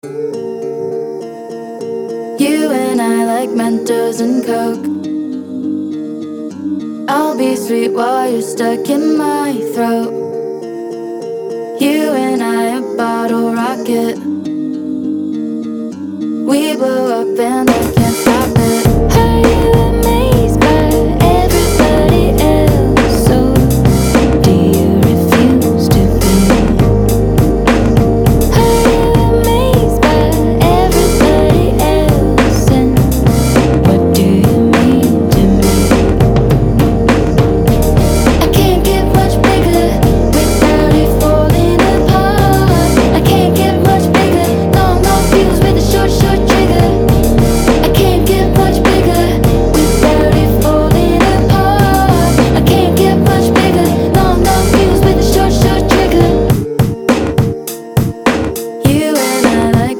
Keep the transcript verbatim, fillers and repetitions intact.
You and I like Mentos and Coke. I'll be sweet while you're stuck in my throat. You and I a bottle rocket. We blow up and I